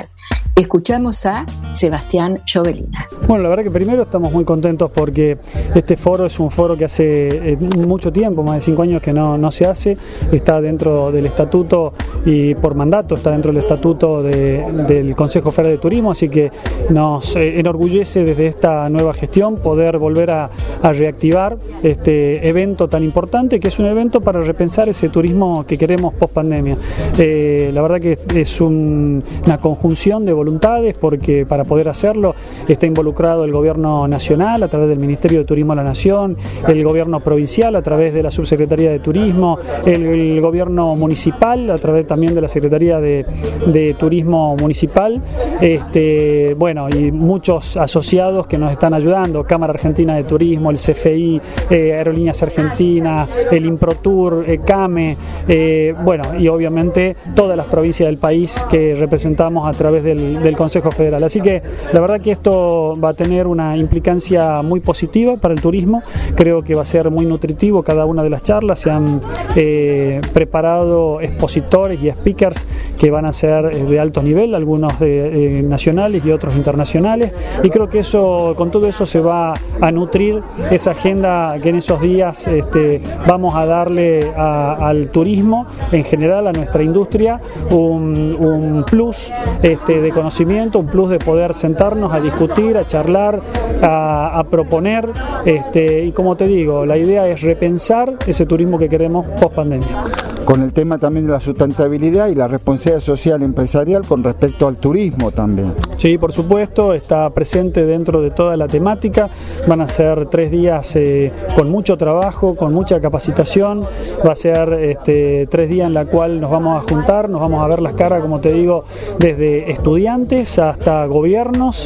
Escuchamos a Sebastián Llovelina. Bueno, la verdad que primero estamos muy contentos porque este foro es un foro que hace mucho tiempo, más de 5 años que no se hace, está dentro del estatuto y por mandato está dentro del estatuto del Consejo Federal de Turismo, así que nos enorgullece desde esta nueva gestión poder volver a reactivar este evento tan importante, que es un evento para repensar ese turismo que queremos post pandemia. La verdad que es una conjunción de voluntades, porque para poder hacerlo está involucrado el gobierno nacional a través del Ministerio de Turismo de la Nación, el gobierno provincial a través de la Subsecretaría de Turismo, el gobierno municipal a través también de la Secretaría de Turismo Municipal, bueno, y muchos asociados que nos están ayudando, Cámara Argentina de Turismo, el CFI, Aerolíneas Argentinas, el Improtur, CAME, bueno, y obviamente todas las provincias del país que representamos a través del Consejo Federal. Así que la verdad que esto va a tener una implicancia muy positiva para el turismo. Creo que va a ser muy nutritivo cada una de las charlas. Se han preparado expositores y speakers que van a ser de alto nivel, algunos nacionales y otros internacionales, y creo que eso, con todo eso se va a nutrir esa agenda que en esos días vamos a darle al turismo en general, a nuestra industria, un plus de conocimiento, un plus de poder sentarnos a discutir, a charlar, a proponer, y como te digo, la idea es repensar ese turismo que queremos post pandemia. Con el tema también de la sustentabilidad y la responsabilidad social empresarial con respecto al turismo también. Sí, por supuesto, está presente dentro de toda la temática. Van a ser 3 días con mucho trabajo, con mucha capacitación. Va a ser 3 días en la cual nos vamos a juntar, nos vamos a ver las caras, como te digo, desde estudiantes hasta gobiernos,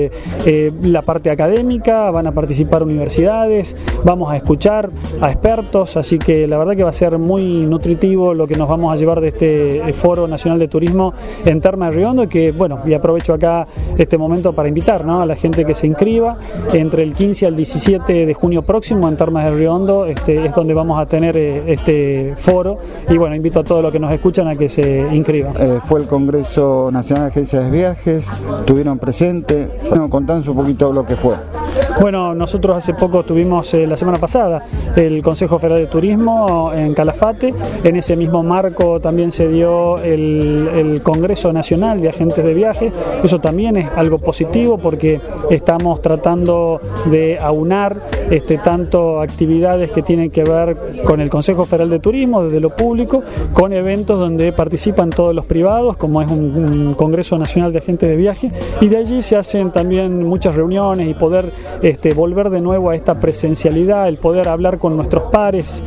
la parte académica, van a participar universidades, vamos a escuchar a expertos, así que la verdad que va a ser muy nutritivo lo que nos vamos a llevar de este Foro Nacional de Turismo en Termas de Río Hondo, que bueno, y aprovecho acá este momento para invitar, ¿no?, a la gente que se inscriba entre el 15 al 17 de junio próximo en Termas de Río Hondo, es donde vamos a tener este foro, y bueno, invito a todos los que nos escuchan a que se inscriban. Fue el Congreso Nacional de Agencias de Viajes, estuvieron presentes, contanos un poquito lo que fue. Bueno, nosotros hace poco tuvimos la semana pasada el Consejo Federal de Turismo en Calafate. En ese mismo marco también se dio el Congreso Nacional de Agentes de Viaje. Eso también es algo positivo porque estamos tratando de aunar tanto actividades que tienen que ver con el Consejo Federal de Turismo desde lo público, con eventos donde participan todos los privados, como es un Congreso Nacional de Agentes de Viaje, y de allí se hacen también muchas reuniones y poder volver de nuevo a esta presencialidad, el poder hablar con nuestros pares,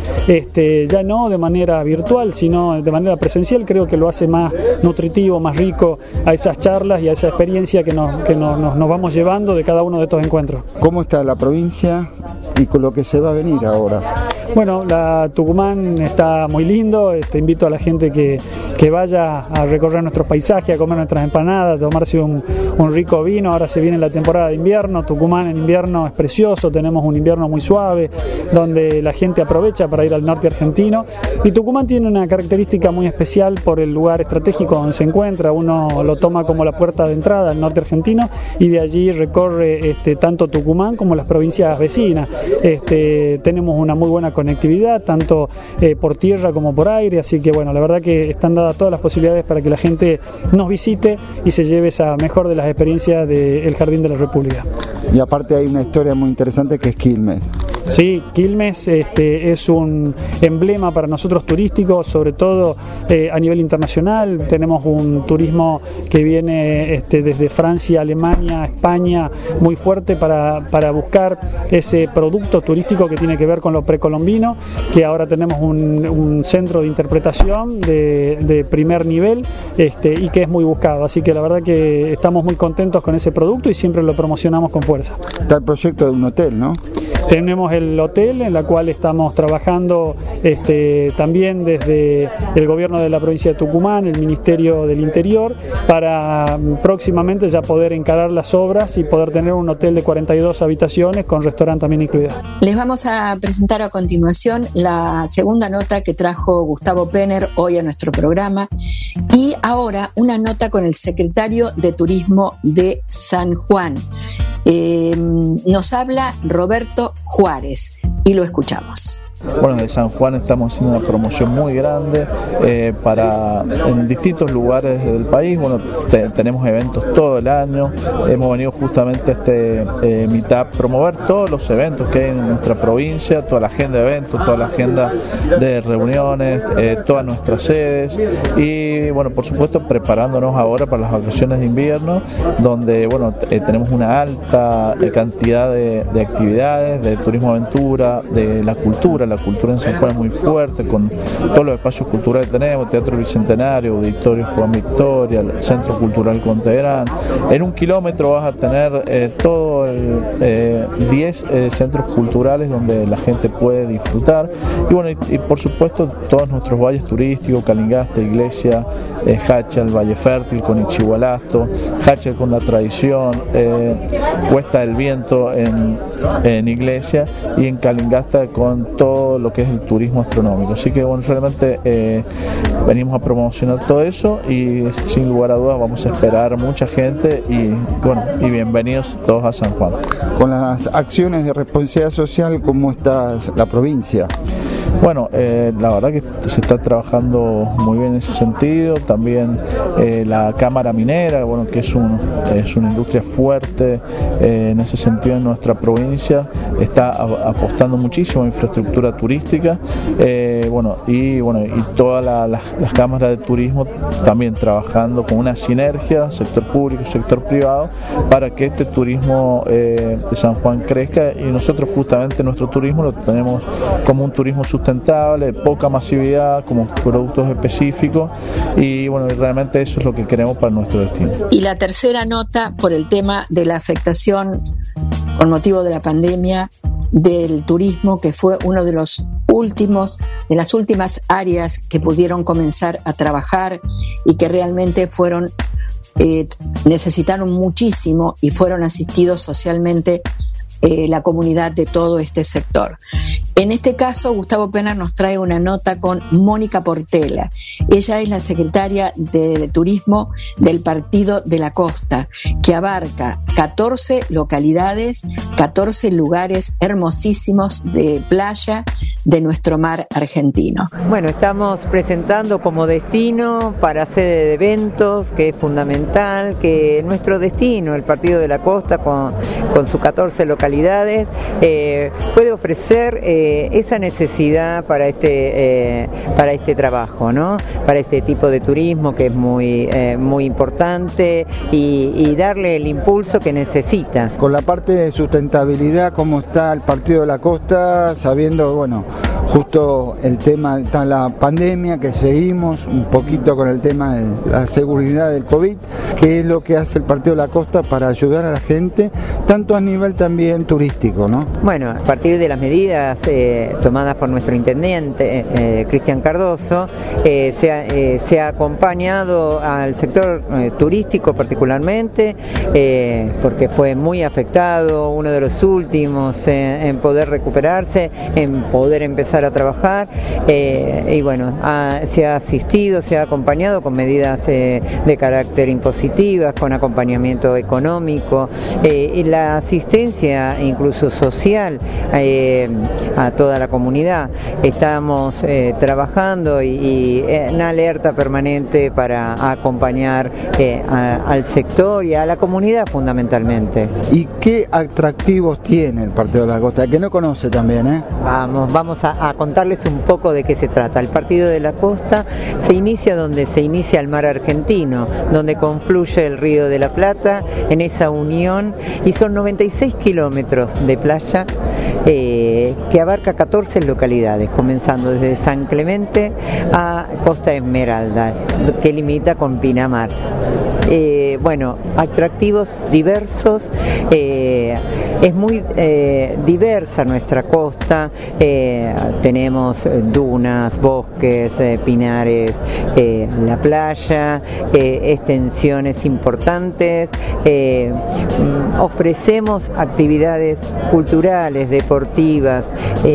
ya no de manera virtual, sino de manera presencial, creo que lo hace más nutritivo, más rico a esas charlas y a esa experiencia que nos vamos llevando de cada uno de estos encuentros. ¿Cómo está la provincia y con lo que se va a venir ahora? Bueno, la Tucumán está muy lindo, invito a la gente que vaya a recorrer nuestros paisajes, a comer nuestras empanadas, a tomarse un rico vino. Ahora se viene la temporada de invierno, Tucumán en invierno es precioso, tenemos un invierno muy suave, donde la gente aprovecha para ir al norte argentino, y Tucumán tiene una característica muy especial por el lugar estratégico donde se encuentra. Uno lo toma como la puerta de entrada al norte argentino y de allí recorre tanto Tucumán como las provincias vecinas. Tenemos una muy buena conectividad, tanto por tierra como por aire, así que bueno, la verdad que están dadas todas las posibilidades para que la gente nos visite y se lleve esa mejor de las experiencias del Jardín de la República. Y aparte hay una historia muy interesante que es Quilmes. Sí, Quilmes es un emblema para nosotros turístico, sobre todo a nivel internacional. Tenemos un turismo que viene desde Francia, Alemania, España, muy fuerte para buscar ese producto turístico que tiene que ver con lo precolombino, que ahora tenemos un centro de interpretación de primer nivel y que es muy buscado. Así que la verdad que estamos muy contentos con ese producto y siempre lo promocionamos con fuerza. Está el proyecto de un hotel, ¿no? Tenemos el hotel en la cual estamos trabajando también desde el gobierno de la provincia de Tucumán, el Ministerio del Interior, para próximamente ya poder encarar las obras y poder tener un hotel de 42 habitaciones con restaurante también incluido. Les vamos a presentar a continuación la segunda nota que trajo Gustavo Penner hoy a nuestro programa, y ahora una nota con el secretario de Turismo de San Juan. Nos habla Roberto Juárez y lo escuchamos. Bueno, de San Juan estamos haciendo una promoción muy grande en distintos lugares del país. Bueno, tenemos eventos todo el año. Hemos venido justamente a este Meetup promover todos los eventos que hay en nuestra provincia, toda la agenda de eventos, toda la agenda de reuniones, todas nuestras sedes y bueno, por supuesto preparándonos ahora para las vacaciones de invierno, donde bueno, tenemos una alta cantidad de actividades, de turismo aventura, de la cultura en San Juan es muy fuerte, con todos los espacios culturales que tenemos, Teatro Bicentenario, Auditorio Juan Victoria, el Centro Cultural Contegrán. En 1 kilómetro vas a tener todo 10 centros culturales donde la gente puede disfrutar. Y bueno, y por supuesto todos nuestros valles turísticos, Calingasta, Iglesia, Hachal, Valle Fértil con Ichigualasto, Hachal con la tradición, Cuesta del Viento en Iglesia y en Calingasta con todo lo que es el turismo astronómico. Así que bueno, realmente venimos a promocionar todo eso y sin lugar a dudas vamos a esperar mucha gente y bueno, y bienvenidos todos a San Juan. Con las acciones de responsabilidad social, ¿cómo está la provincia? Bueno, la verdad que se está trabajando muy bien en ese sentido. También la Cámara Minera, bueno, que es una industria fuerte en ese sentido en nuestra provincia, está apostando muchísimo a infraestructura turística. Y todas las cámaras de turismo también trabajando con una sinergia, sector público, sector privado, para que este turismo de San Juan crezca. Y nosotros justamente nuestro turismo lo tenemos como un turismo sustentable, de poca masividad, como productos específicos y bueno, realmente eso es lo que queremos para nuestro destino. Y la tercera nota por el tema de la afectación con motivo de la pandemia del turismo, que fue uno de las últimas áreas que pudieron comenzar a trabajar y que realmente necesitaron muchísimo y fueron asistidos socialmente la comunidad de todo este sector. En este caso, Gustavo Penner nos trae una nota con Mónica Portela. Ella es la secretaria de Turismo del Partido de la Costa, que abarca 14 localidades, 14 lugares hermosísimos de playa de nuestro mar argentino. Bueno, estamos presentando como destino para sede de eventos, que es fundamental, que nuestro destino, el Partido de la Costa, con sus 14 localidades, puede ofrecer esa necesidad para este trabajo, ¿no? Para este tipo de turismo que es muy importante y darle el impulso que necesita. Con la parte de sustentabilidad, ¿cómo está el Partido de la Costa? Sabiendo, bueno, justo el tema está la pandemia, que seguimos un poquito con el tema de la seguridad del COVID. ¿Qué es lo que hace el Partido de la Costa para ayudar a la gente, tanto a nivel también turístico, ¿no? Bueno, a partir de las medidas tomadas por nuestro intendente Cristian Cardoso, se ha acompañado al sector turístico particularmente, porque fue muy afectado, uno de los últimos en poder recuperarse, en poder empezar a trabajar, y bueno, se ha asistido, se ha acompañado con medidas de carácter impositivas, con acompañamiento económico, y la asistencia incluso social a toda la comunidad. Estamos trabajando y en alerta permanente para acompañar al sector y a la comunidad fundamentalmente. ¿Y qué atractivos tiene el Partido de la Costa? Que no conoce también, Vamos a contarles un poco de qué se trata. El Partido de la Costa se inicia donde se inicia el mar argentino, donde confluye el Río de la Plata, en esa unión, y son 96 kilómetros de playa que abarca 14 localidades, comenzando desde San Clemente a Costa Esmeralda, que limita con Pinamar. Bueno, atractivos diversos, es muy diversa nuestra costa, tenemos dunas, bosques, pinares, la playa, extensiones importantes, ofrecemos actividades culturales, deportivas,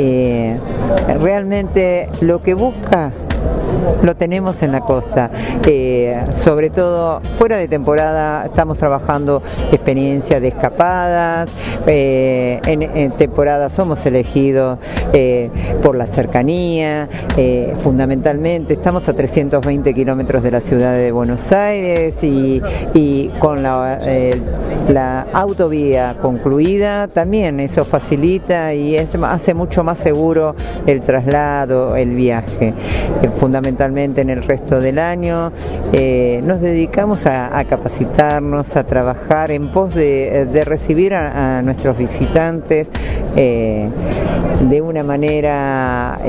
realmente lo que busca lo tenemos en la costa, sobre todo fuera de temporada estamos trabajando experiencias de escapadas, en temporada somos elegidos por la cercanía, fundamentalmente estamos a 320 kilómetros de la ciudad de Buenos Aires y con la autovía concluida también eso facilita y hace mucho más seguro el traslado, el viaje. Fundamentalmente en el resto del año nos dedicamos a capacitarnos, a trabajar en pos de recibir a nuestros visitantes de una manera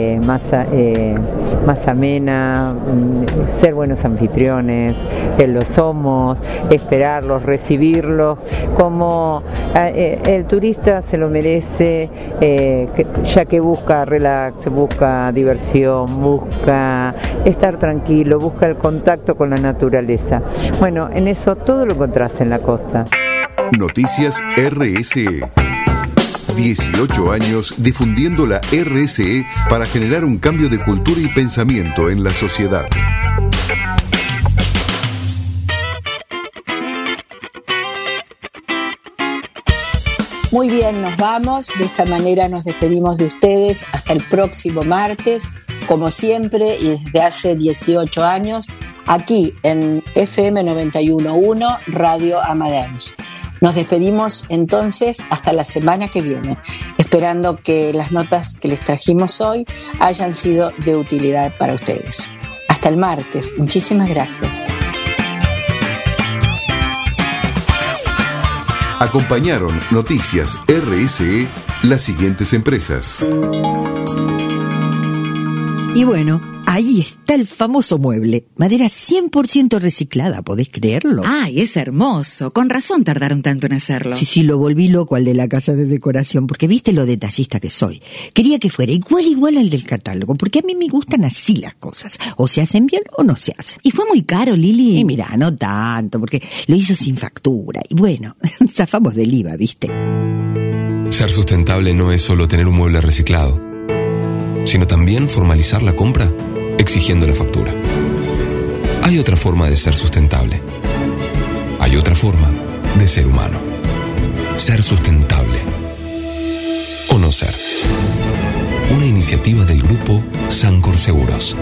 más amena, ser buenos anfitriones, lo somos, esperarlos, recibirlos como el turista se lo merece, ya que busca relax, busca diversión, busca estar tranquilo, busca el contacto con la naturaleza. Bueno, en eso todo lo encontrás en la costa. Noticias RSE. 18 años difundiendo la RSE para generar un cambio de cultura y pensamiento en la sociedad. Muy bien, nos vamos. De esta manera nos despedimos de ustedes hasta el próximo martes, como siempre y desde hace 18 años, aquí en FM 91.1 Radio Amadeus. Nos despedimos entonces hasta la semana que viene, esperando que las notas que les trajimos hoy hayan sido de utilidad para ustedes. Hasta el martes. Muchísimas gracias. Acompañaron Noticias RSE las siguientes empresas. Y bueno, ahí está el famoso mueble. Madera 100% reciclada, ¿podés creerlo? ¡Ay, es hermoso! Con razón tardaron tanto en hacerlo. Sí, lo volví loco al de la casa de decoración, porque viste lo detallista que soy. Quería que fuera igual al del catálogo, porque a mí me gustan así las cosas. O se hacen bien o no se hacen. ¿Y fue muy caro, Lili? Y mira, no tanto, porque lo hizo sin factura. Y bueno, zafamos del IVA, ¿viste? Ser sustentable no es solo tener un mueble reciclado, sino también formalizar la compra exigiendo la factura. Hay otra forma de ser sustentable. Hay otra forma de ser humano. Ser sustentable. O no ser. Una iniciativa del Grupo Sancor Seguros.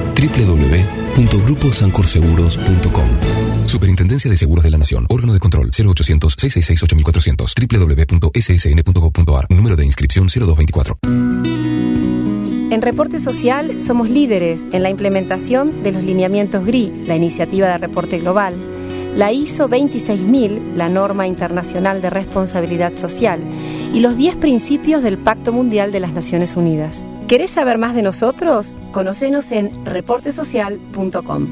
www.gruposancorseguros.com. Superintendencia de Seguros de la Nación. Órgano de control 0800-666-8400. www.ssn.gov.ar. Número de inscripción 0224. En Reporte Social somos líderes en la implementación de los lineamientos GRI, la iniciativa de reporte global, la ISO 26000, la norma internacional de responsabilidad social, y los 10 principios del Pacto Mundial de las Naciones Unidas. ¿Querés saber más de nosotros? Conocenos en reportesocial.com.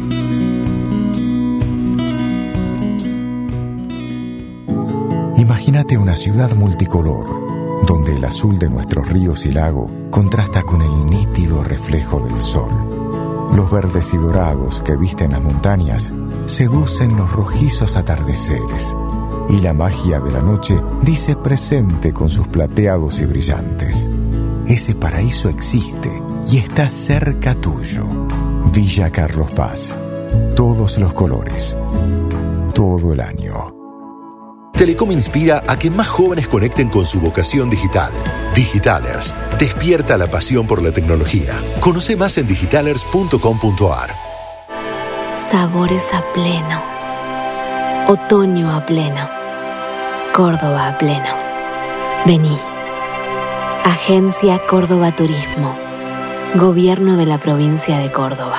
Imagínate una ciudad multicolor, donde el azul de nuestros ríos y lagos contrasta con el nítido reflejo del sol. Los verdes y dorados que visten las montañas seducen los rojizos atardeceres, y la magia de la noche dice presente con sus plateados y brillantes. Ese paraíso existe y está cerca tuyo. Villa Carlos Paz. Todos los colores. Todo el año. Telecom inspira a que más jóvenes conecten con su vocación digital. Digitalers, despierta la pasión por la tecnología. Conoce más en digitalers.com.ar. Sabores a pleno. Otoño a pleno. Córdoba a pleno. Vení. Agencia Córdoba Turismo. Gobierno de la provincia de Córdoba.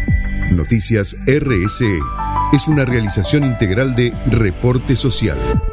Noticias RSE es una realización integral de Reporte Social.